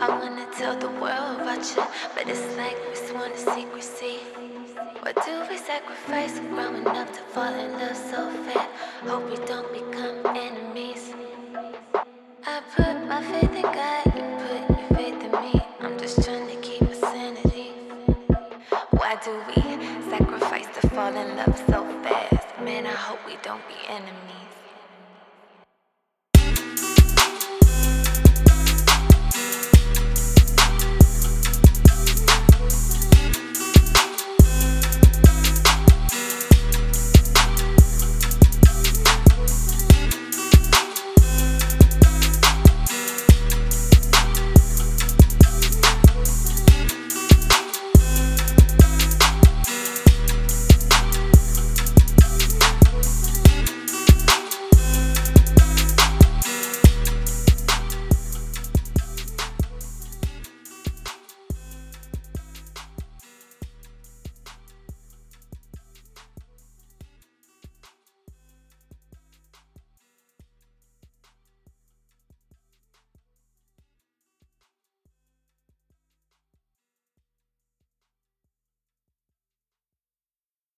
I wanna tell the world about you, but it's like we sworn to secrecy. What do we sacrifice growing up to fall in love so fast? Hope we don't become enemies. I put my faith in God, you put